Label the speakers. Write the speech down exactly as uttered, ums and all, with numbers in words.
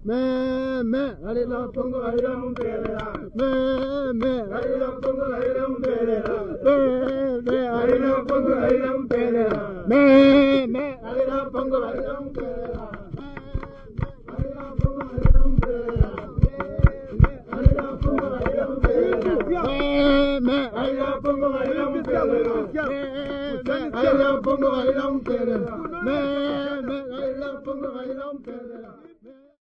Speaker 1: me me galila pongo galila mumpelera me me galila pongo galila mumpelera me me galila pongo galila mumpelera me me galila pongo galila mumpelera galila pongo galila mumpelera galila pongo galila mumpelera me galila pongo galila mumpelera galila pongo galila mumpelera me me galila pongo galila mumpelera